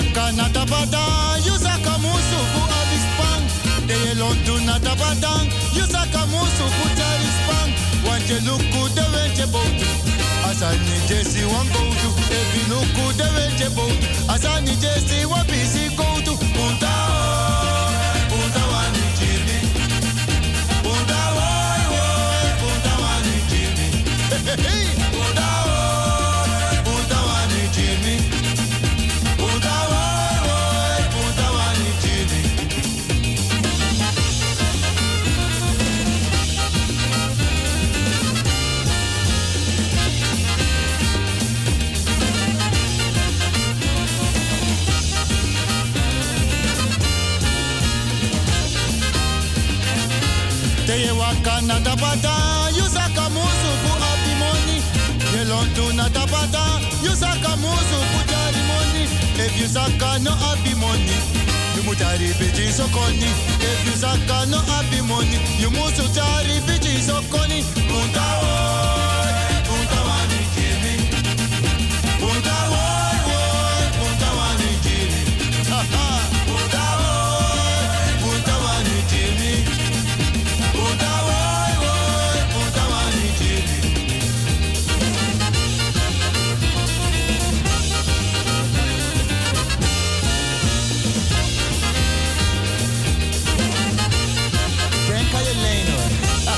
waka na tabata, you saka musu fu abispang. Te lontu na tabata, you saka musu fu tarispang. Want you look good the way you bout. Asani jesi wan go to. If you look good the way you bout. Asani jesi wan busy go to. Punta punta wani chirmi. Punta woi punta wani chirmi. Hey punta punta wani chirmi. Punta woi punta wani chirmi. Te waka na tabata, you saka musu fu happy money. Ye lontu na tabata, you saka musu fu jari money. If you saka no happy money, you mutari biji sokoni. If you saka no happy money, you musu jari biji sokoni. Punta woi, punta wani jimi. Punta woi, punta wani jimi. Ha ha. Punta woi, punta wani jimi. Punta woi, punta wani jimi. Denk aan je leen hoor.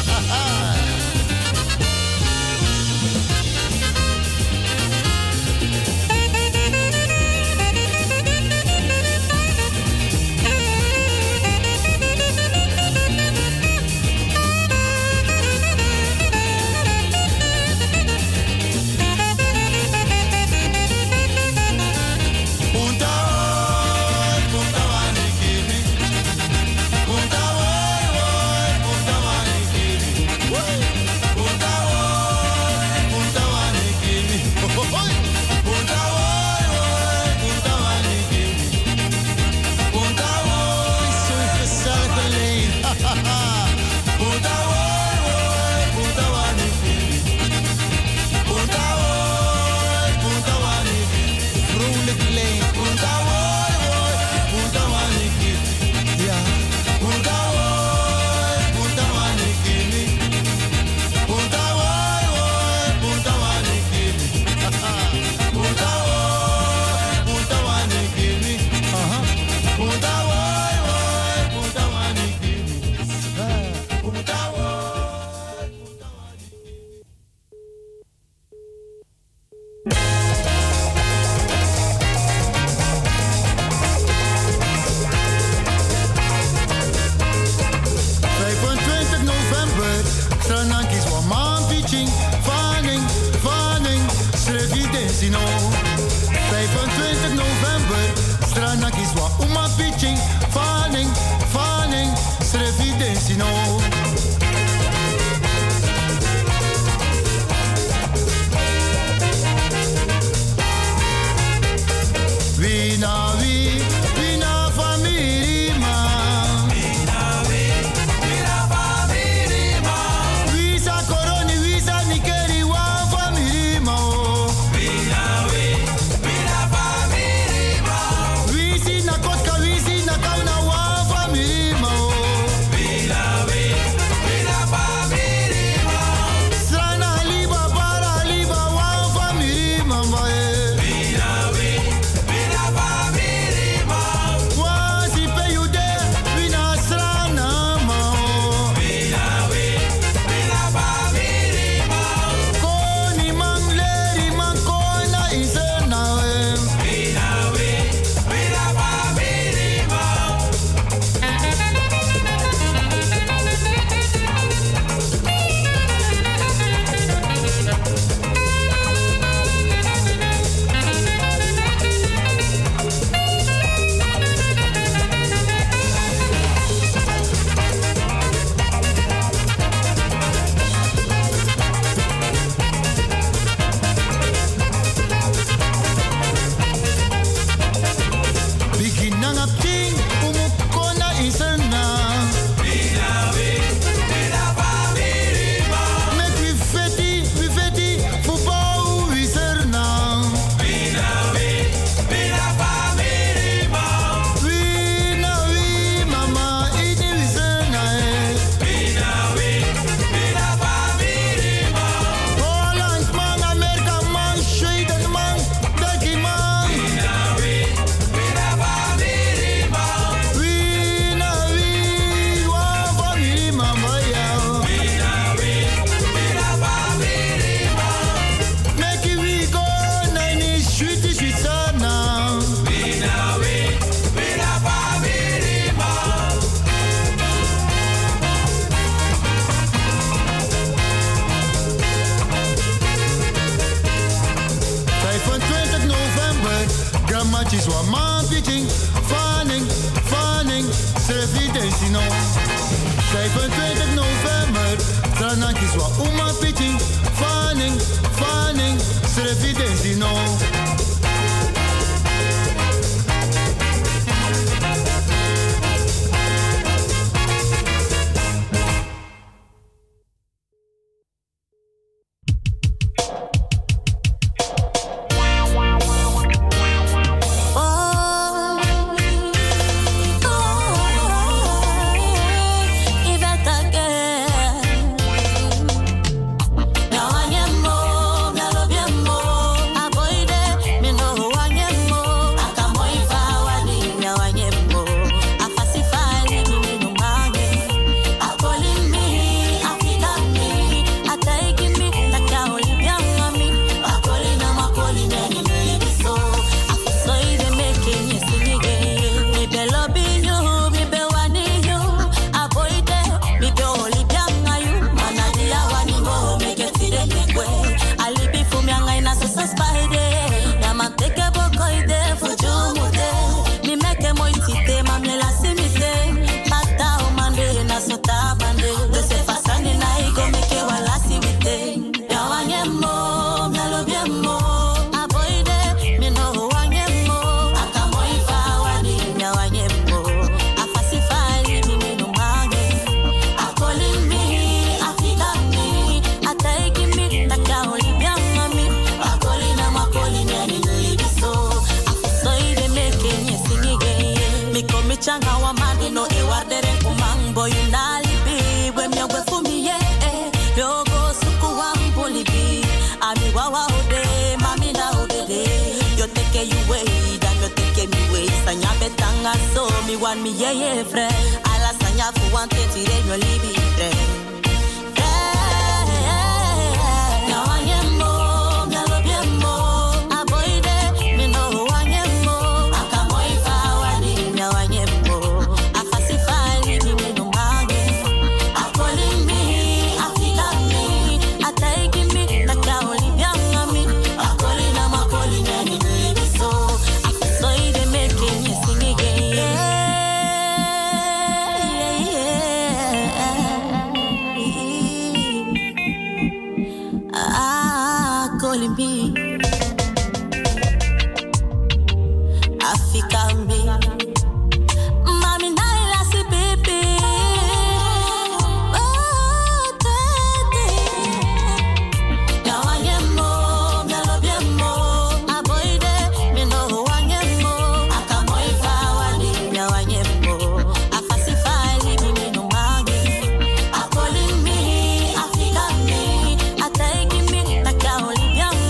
Punta woi, punta wani jimi. Punta woi, punta wani jimi. Punta woi, punta wani jimi. Punta woi, punta wani jimi. Punta woi, zo'n gezellige leen. Punta woi, punta wani jimi. Punta woi, punta wani jimi. Vrolijk leen. Punta woi, punta wani jimi. Ja. Punta woi, punta wani jimi. Punta woi, punta wani jimi. Punta woi, punta wani jimi. Punta woi, punta wani jimi. Punta woi, punta wani jimi. 25 november, Stranakis wa man pitching, fanning, fanning, srevidensino. 25 november, Stranakis wa uma pitching, fanning, fanning, srevidensino. We na familie man. We sa koroni, we sa ni na kiswa uma piti. Fanning, fanning, servidenti no. Wan mi ye fre ala sanya fu wan te tire no libi fre na wanyemo na lo biemo aboide mi no wanyemo akamoi fa wani na wanyemo afasi fa libi mi no mage akoli mi afika mi ataiki mi na kaoli bianga mi akoli na makoli na ni libi so so ide making you sing again. Calling me Africa me Mami naila si baby Oh tete Ya wanyemo Ya lo biemo Aboide Me no wanyemo Akamoi fa wali Ya wanyemo Afasi fa libi me no magi Calling me Africa me Ataiki me Nakaoli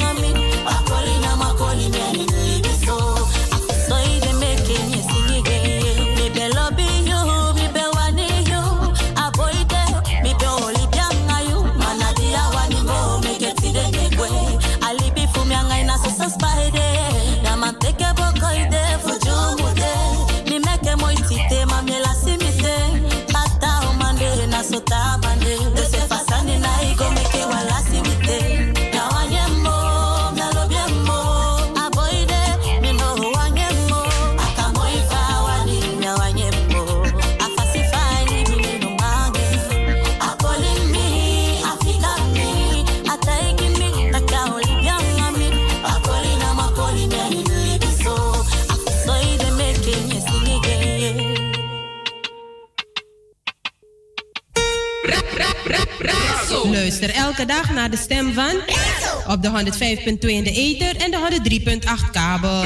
Luister elke dag naar de stem van op de 105.2 in de ether en de 103.8 kabel.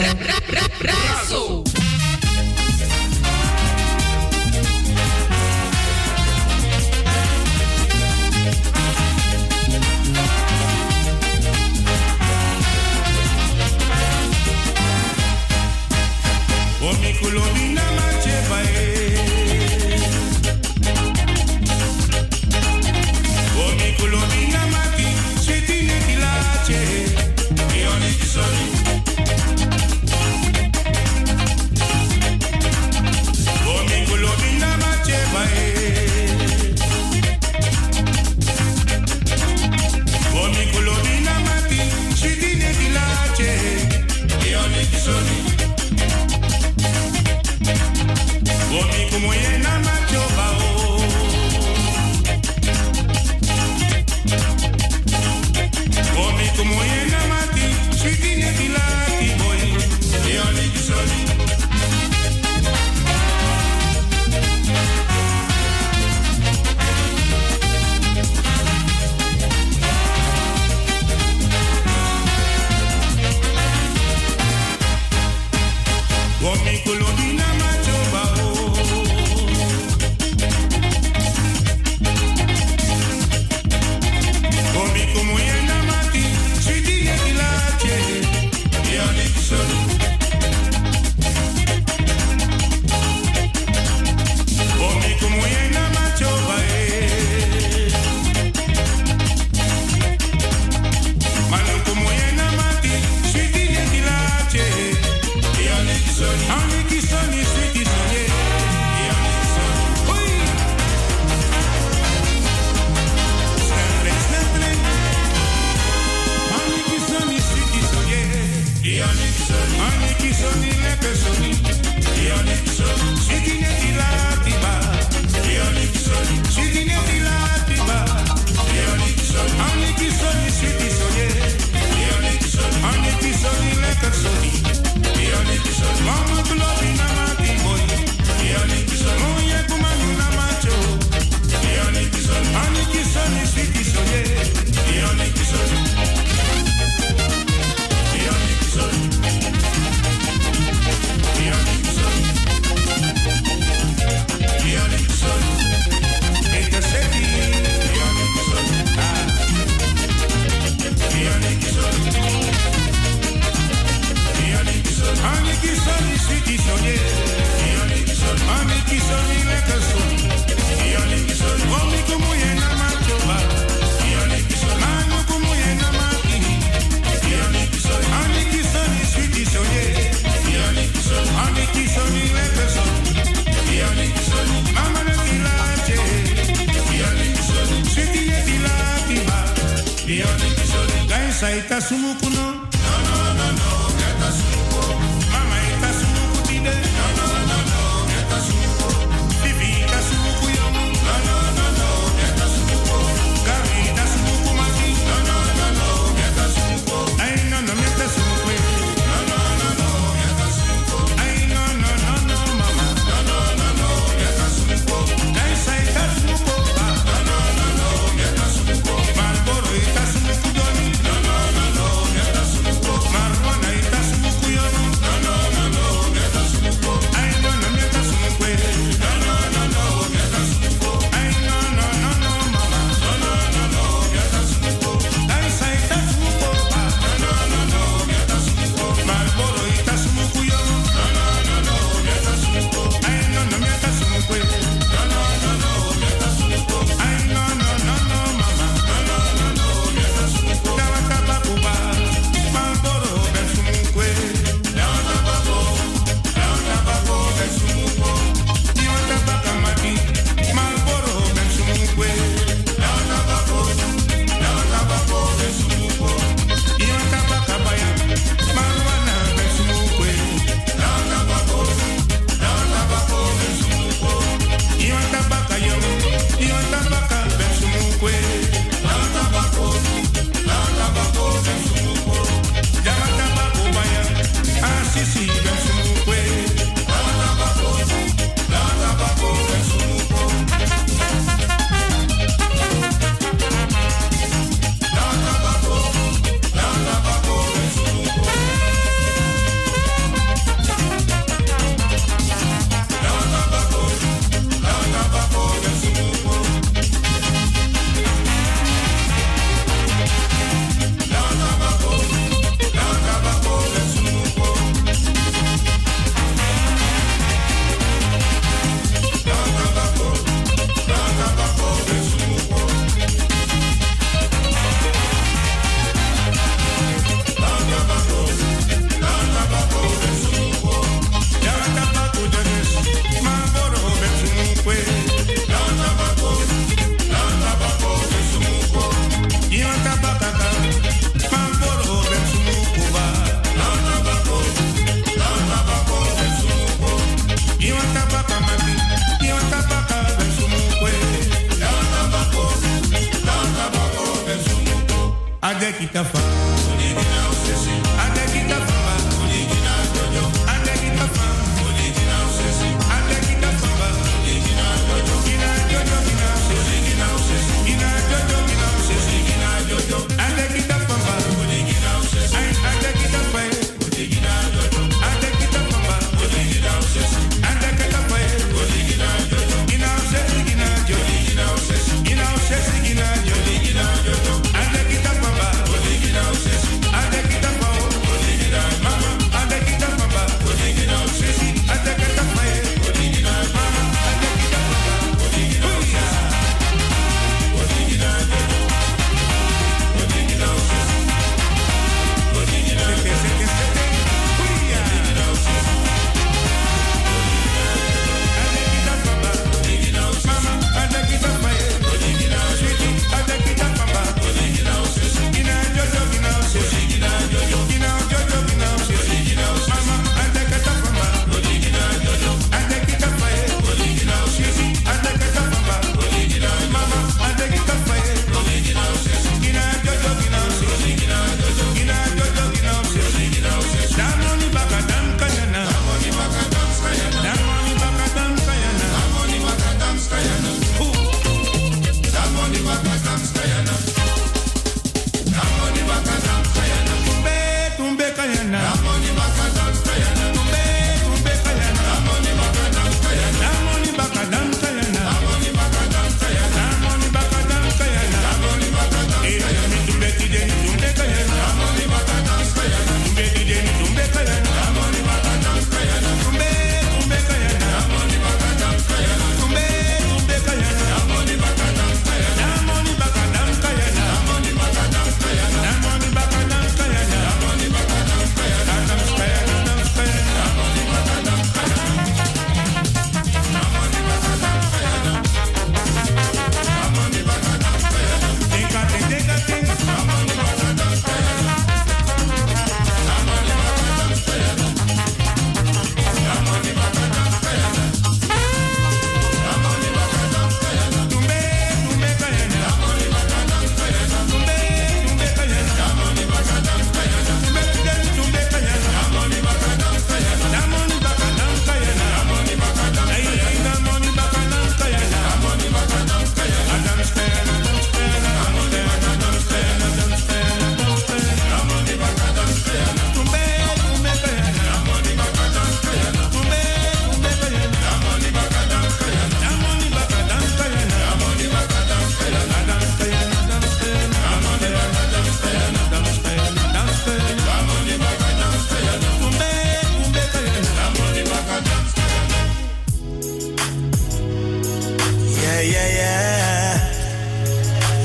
Saita sumuku no. Geta sumuku. Mama ita sumuku tide. Geta sumuku. Bibi ita sumuku yo. Geta sumuku. Gabi ita sumuku maki. Geta sumuku. Ay no geta sumuku. Geta sumuku. Ay no mama. Geta sumuku. Ay saita sumuku. Geta sumuku. Malboro ita sumuku doni. Geta sumuku. Marwana ita sumuku yo. Geta sumuku. Ay no geta sumuku. Geta sumuku. Ay no mama. Geta sumuku. Ay saita sumuku. Geta sumuku. Malboro ita sumuku yo. Geta sumuku. Ay no geta sumuku. Geta sumuku. Ay no mama. Geta sumuku. Taba kuba. Malboro ben sumuku. Taba ben sumuku. Dio taba kamati. Malboro ben sumuku. Taba ben sumuku. Dio taba kabaya. Malwana ben sumuku. Taba ben sumuku. Dio taba kayo. Dio taba ben sumuku. Taba ben sumuku. Jama taba kubaya. Asisi ben sumuku. Taba ben sumuku. Adekita fa, original sesi. Adekita fa, original jojo. Adekita fa, original sesi. Adekita fa, original jojo. Gina jojo, gina sesi. Original sesi. Gina jojo, gina sesi. Gina jojo. Adekita fa, original sesi. Adekita fa, original jojo. Adekita fa, original sesi. Adekita fa, original jojo. Gina sesi, gina jojo. Gina sesi. Gina sesi, gina jojo. Gina jojo. Adekita fa, original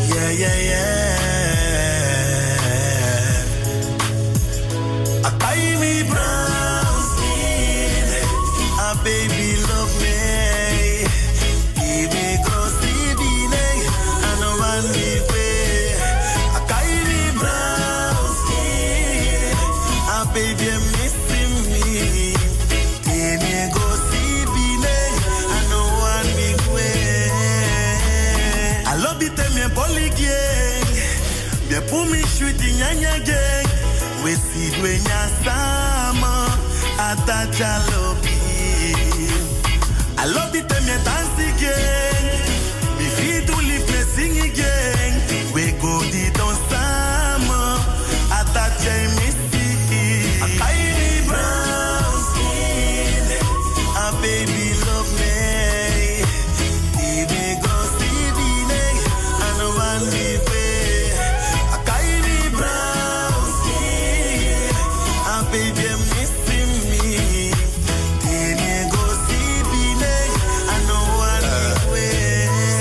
Yeah, yeah, yeah. I buy me brown skin. A baby love me. Give me grossy dinner. I know one me way. I buy me brown skin. A baby missing me. Give me grossy dinner. I know one me way. I love it me poly gang. Me pu mi shwiti nyanya gang. We see dwenya sama. Atacha lobby. I love it me dance again. Me feel to live me sing again. We go di don sama. Atacha me see. A tiny brown skin. A baby love me. Give me go see the neck. I know one me pay. A tiny brown skin. A baby missing me. Give me go see the neck. I know one me pay.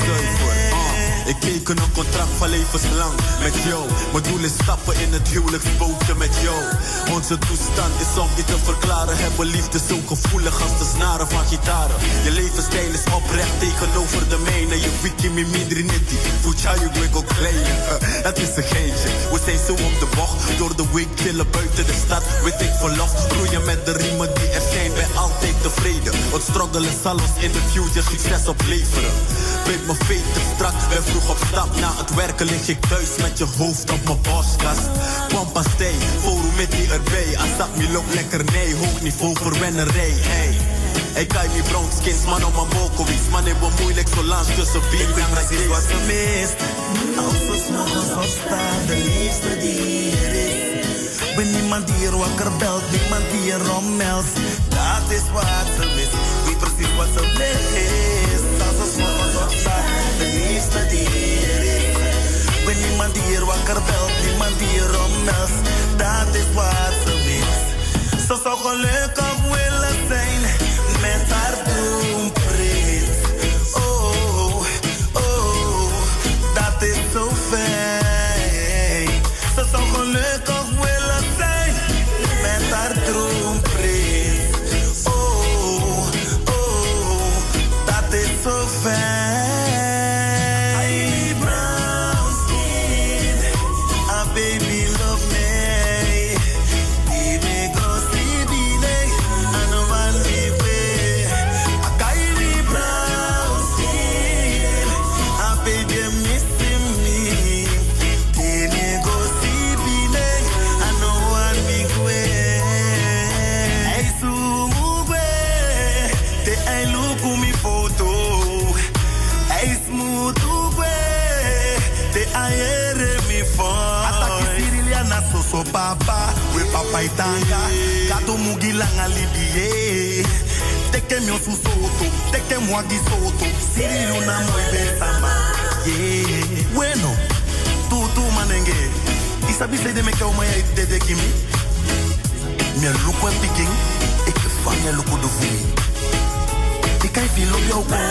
Ik teken een contract van levenslang met jou. Mijn doel is stappen in het huwelijksbootje met jou. Onze toestand is om je te verklaren. Hebben liefde zo gevoelig als de snaren van gitaren. Je levensstijl is oprecht tegenover de mijne. Je wiki mi midrinetti, fuchayu gwego klein. Het is een geintje, we zijn zo op de bocht. Door de week chillen buiten de stad. Weet ik verlof, roeien met de riemen die er zijn. Ben altijd tevreden, want struggelen zal ons in de future succes opleveren. Weet mijn veter strak, ben vroeg op stap. Na het werken lig ik thuis met je hoofd op mijn borstkast. Pampastei, forum met die erbij. Asap mi loopt lekker nee, hoog niveau verwennerij. Hey. Ik kan niet brown skins, man op mijn bokowies. Man hebben moeilijk zo langs tussen bier. Ik ben precies wat ze mist. Als ze 's morgens opstaan, de liefste die er is. Ben niemand die er wakker belt, niemand die er rommelt. Dat is wat ze mist. Weet precies wat ze mist. Als ze 's morgens opstaan, de liefste die er is. Ben niemand die er wakker belt, niemand die er rommelt. Dat is wat ze mist. Ze zou gelukkig willen zijn met haar droomprins. Oh, oh, dat is zo fijn. Ze zou gelukkig willen zijn met haar droomprins. Oh, oh, dat is zo fijn. Brown skin, a baby love me. Give me grossy dinner, I know one me pay. A tiny brown skin, a baby missing me. Give me grossy dinner, I know one me pay. Hey Sumugwe, te ai look mi photo. Hey smooth ugwe, te ai ere mi phone. Ataki Siriliana so papa, we papa itanga. Gato mugilanga libie. Teke mio su soto, teke mwagi soto. Siriluna moi besama. Yeah, bueno, tu manenge. Isabi say de me ka umaya de kimi. Mi look when picking, ik van je look de vumi. Ik kan feel op jou go.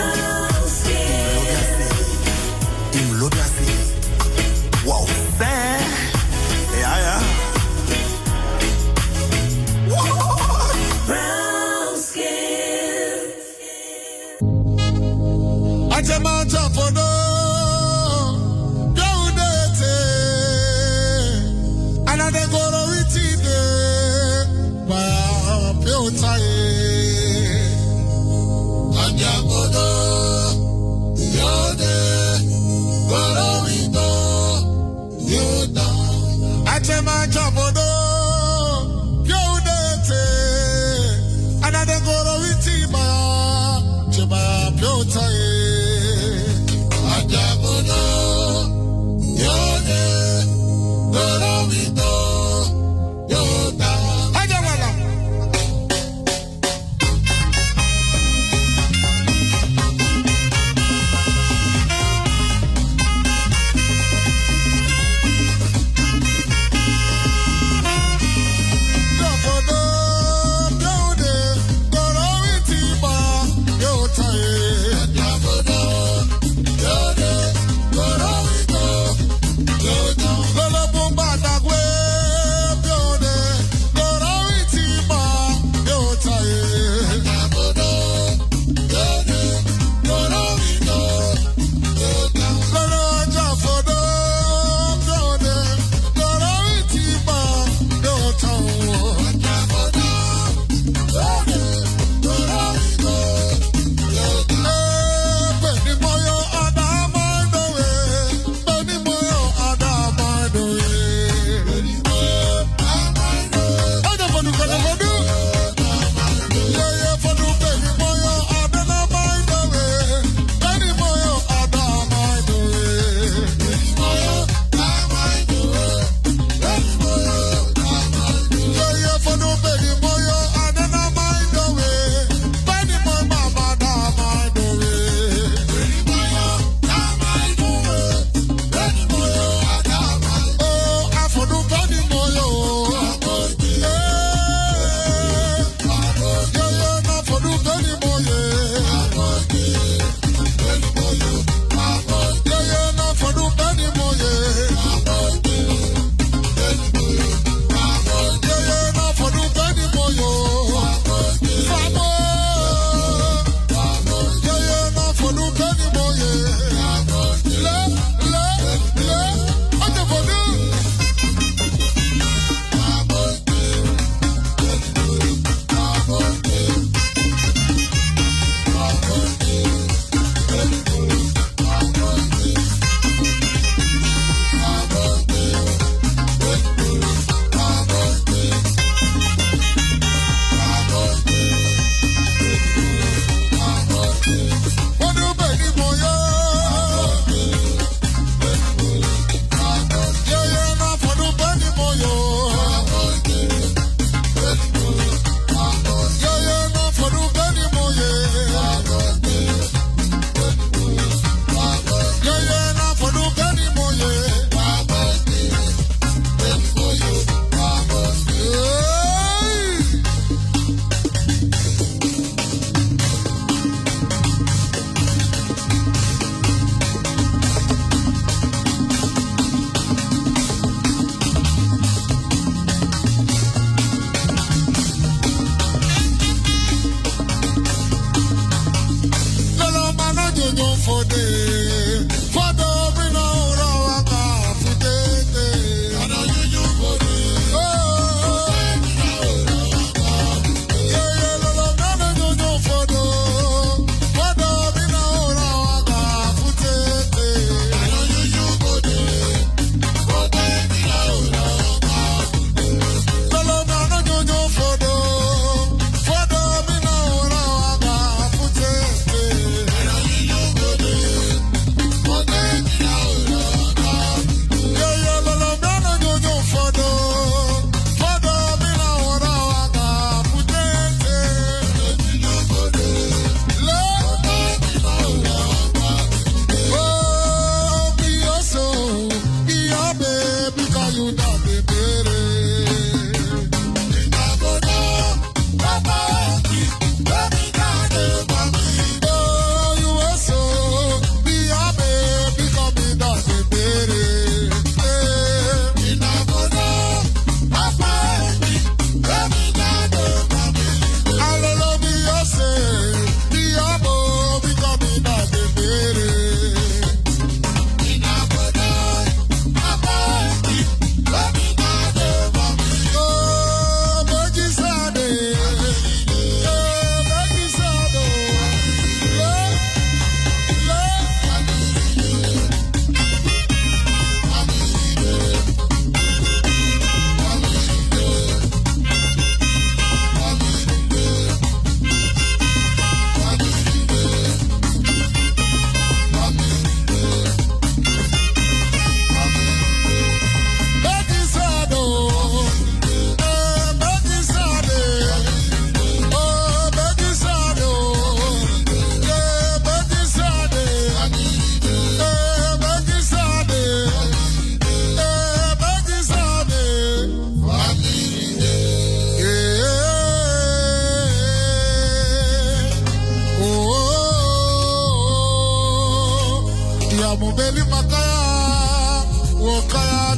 Im lobiasi. Wow, say. Ja, ja. Brown skin. Ajamata fodo, gaudete, anade goro itide, ba peotaye. Ajabodo, yode, goro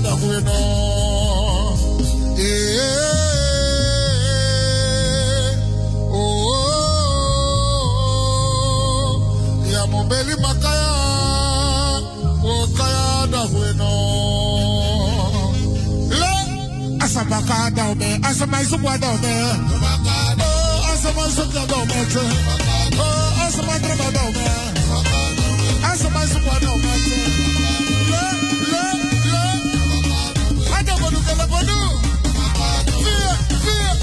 da bueno. Ya mo beli makaya, o kaya da bueno. Le asabaka da me, asamai sukwa da me. Oh, asamai sukwa da me. Oh, asamai traba da me. Asamai sukwa da me. Le. Ada bodu kala bodu. Fear.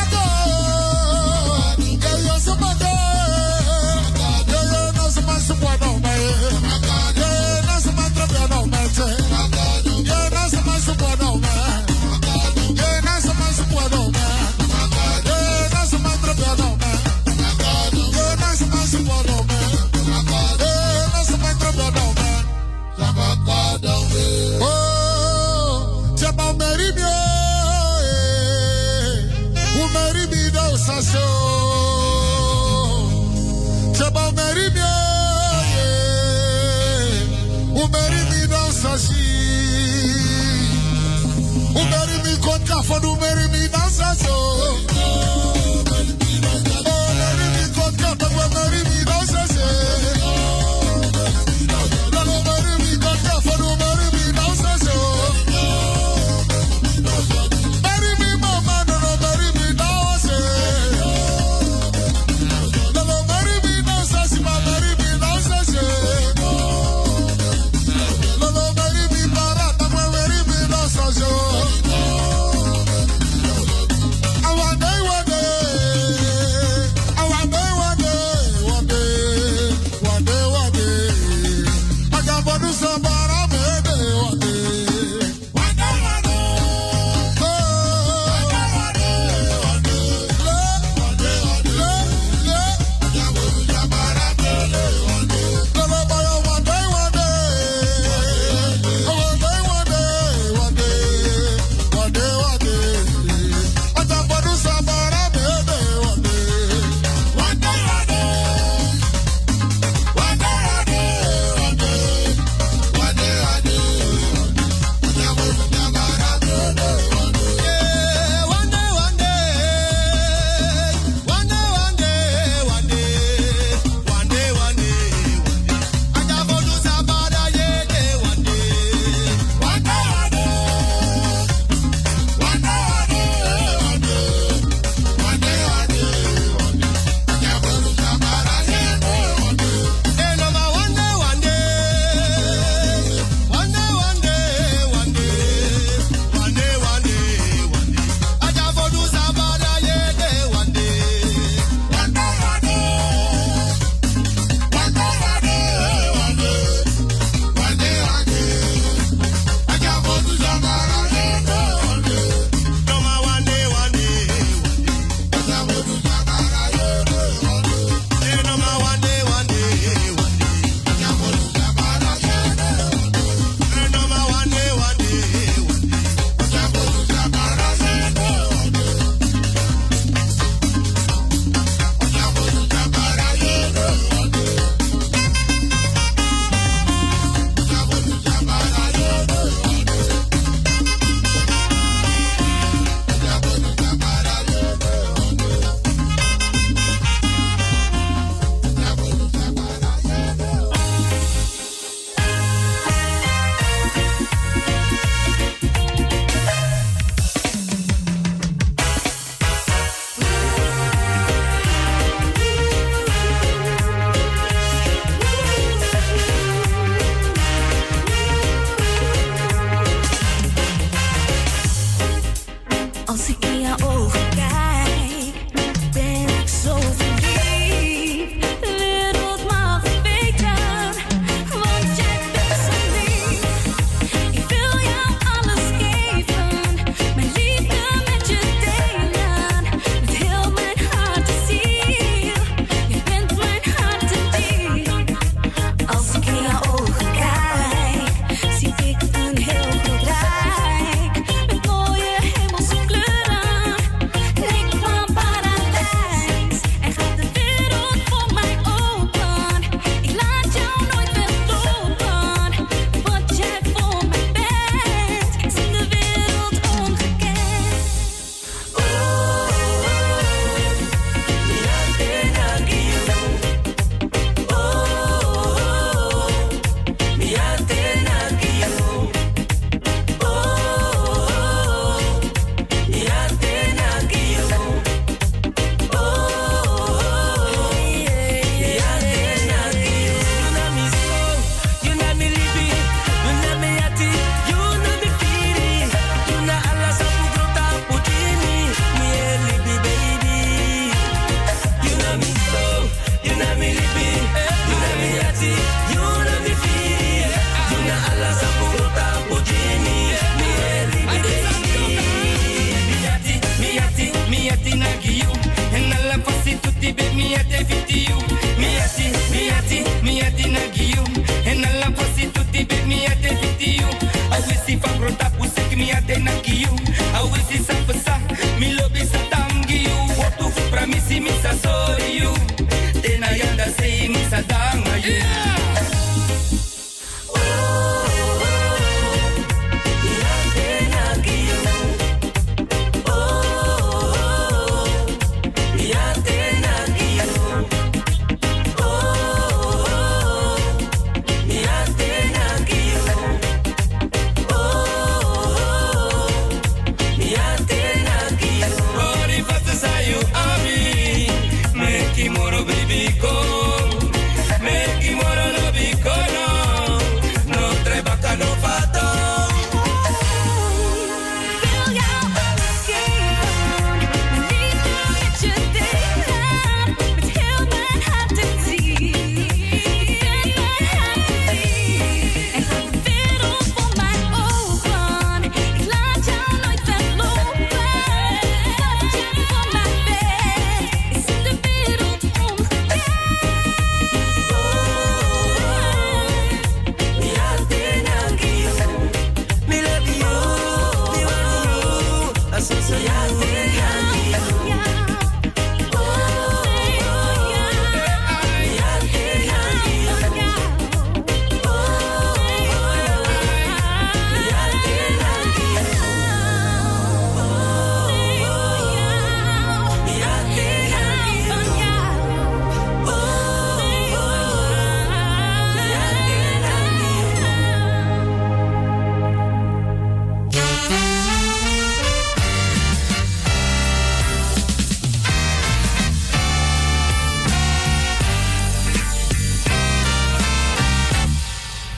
Sabako.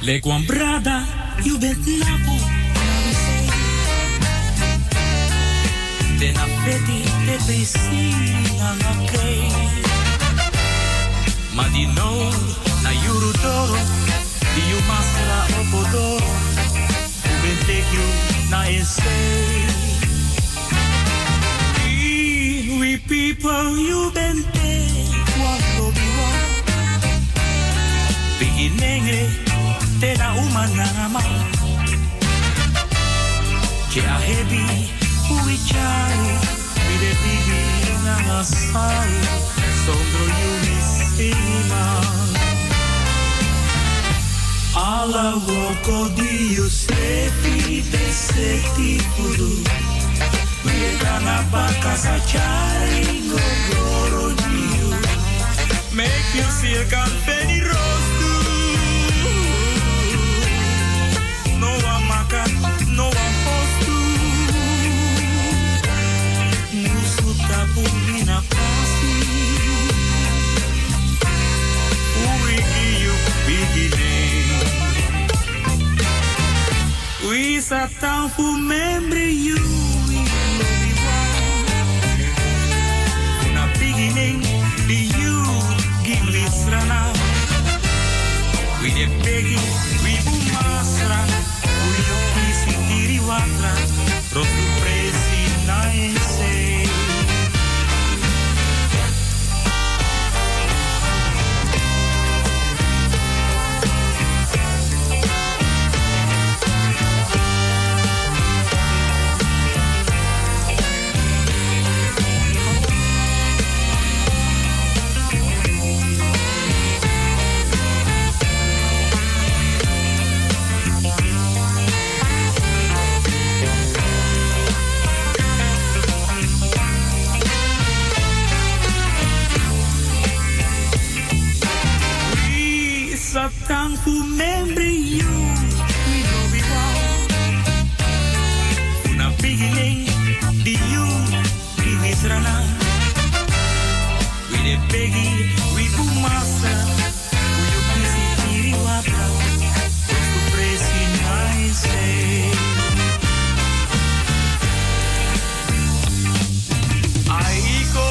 Like one brother, you bent napo. Then I feti te pesi angake. Ma di no na yuru doro, di you masra opodoro. You bent take you na essay. We people, you bent take what go be one. Beginning te la umanama. Che a heavy. We try with a baby in our side, so through you missing Alla woko di you sepi te seti kudu. We gonna baka sa chari go goro di you. Make you see a confetti rose too. No one maka, no one post too. Pumbina pasi, we give you beginning. We sat down for memory you, we love you one. From a beginning, the you give me strana. We the begging, we umasra, we the kisi tiri watra, rotu presi na ense. Satang who remember you, we know we want. From a beginning, the you, the Israel. We the beggy, we bumasa, we you can see tiri wata, to praise in I say. I go.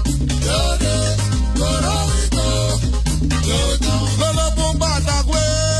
Lola Bumba Dagwe.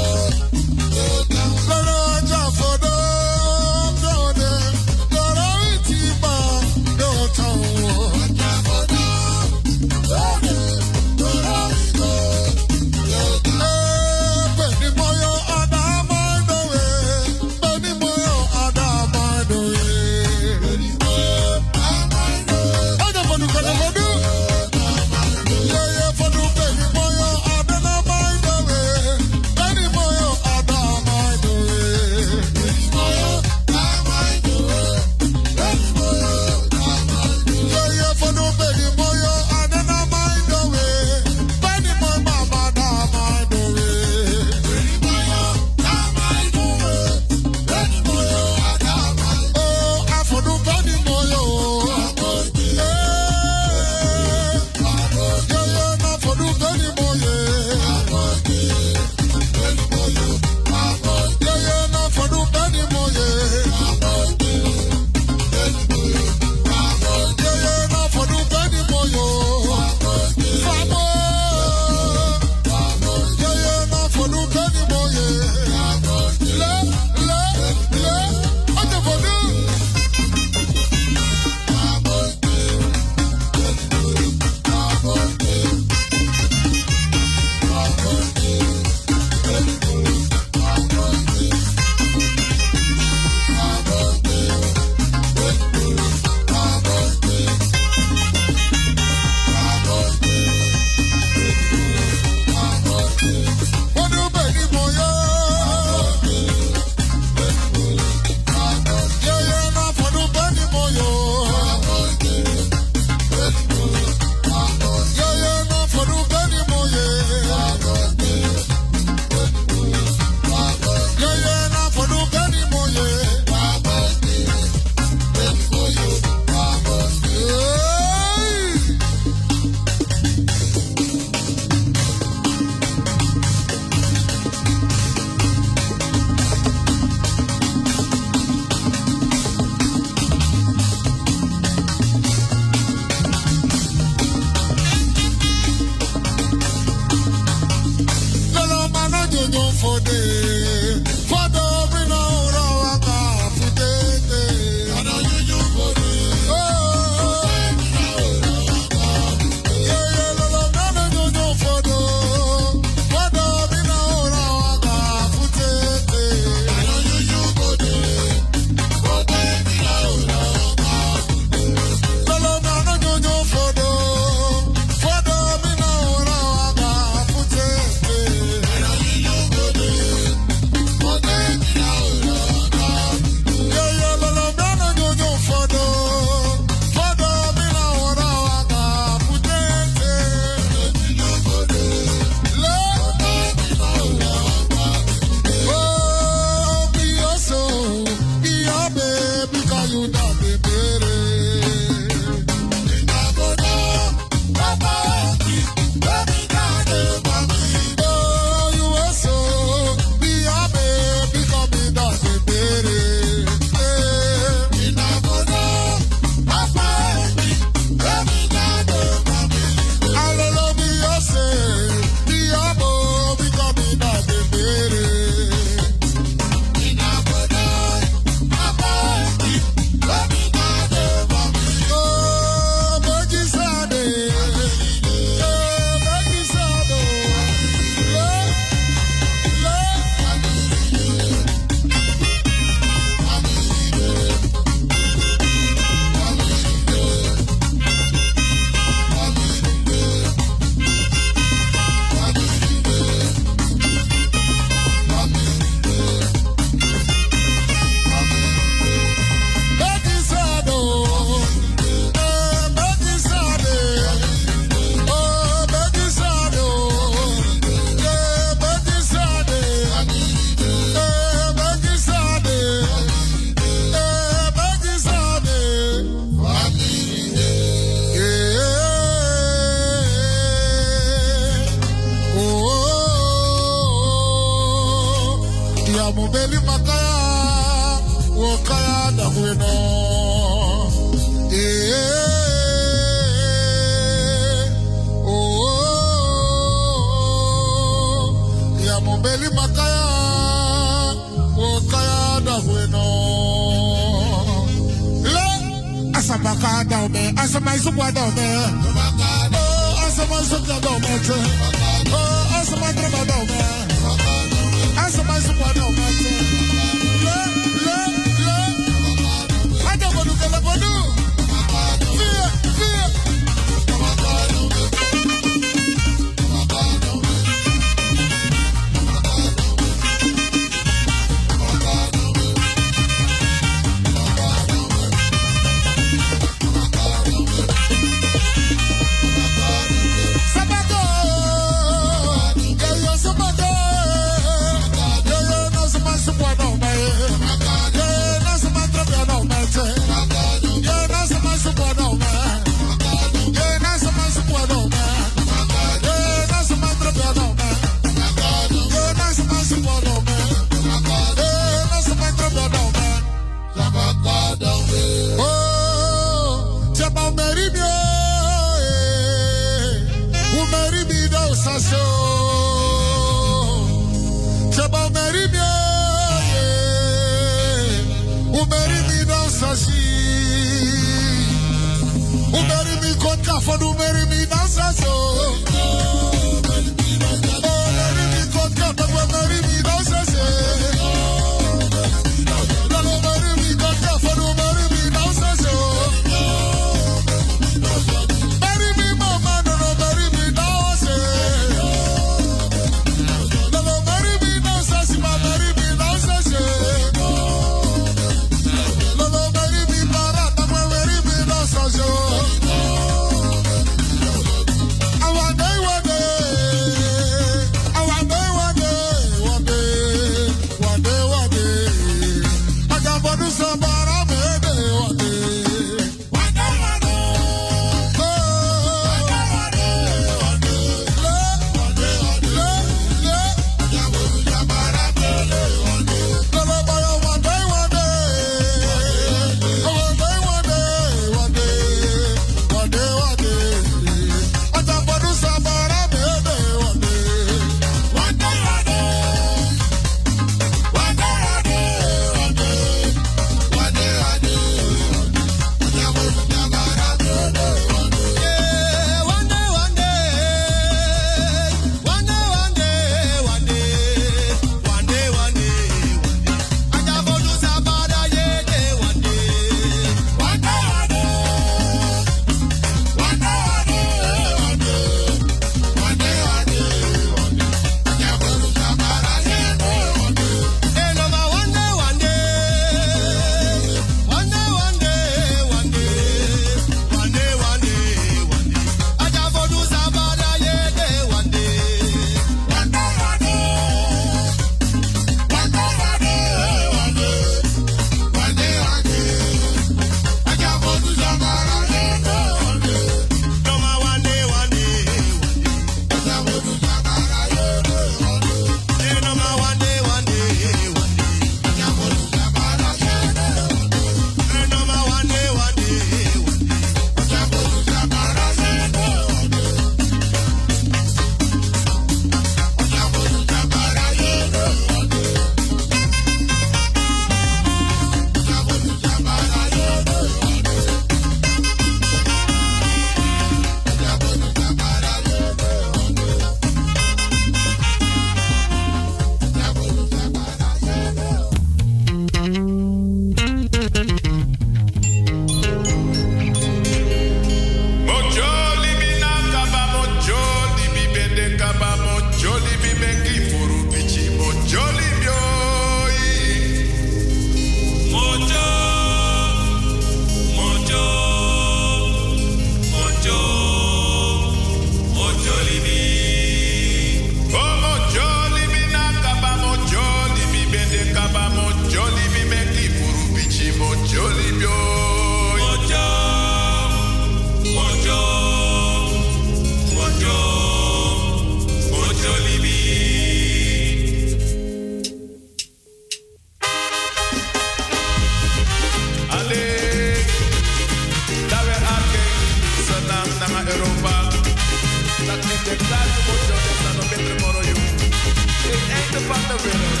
Europa. Dat neemt de klaar te moeten doen, dat nog beter voor jou. Het einde van de wereld.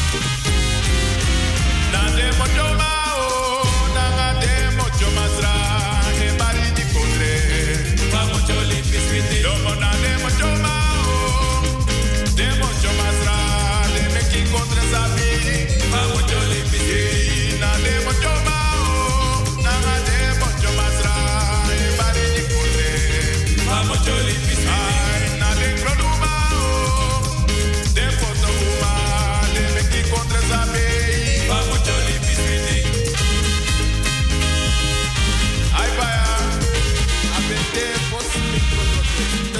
Na de mojoma, na de mojoma sra, de bari di kodre. Pa mojoli biswiti. Domo na de mojoma, de mojoma sra, de meki kodre sabi. Pa mojoli biswiti. Na de mojoma, na de mojoma sra, de bari di kodre. Pa mojoli biswiti. Na de kroduma, de fotoguma, de meki kodre sabi. Pa mojoli biswiti. Ai baya, abende posi mikro dote.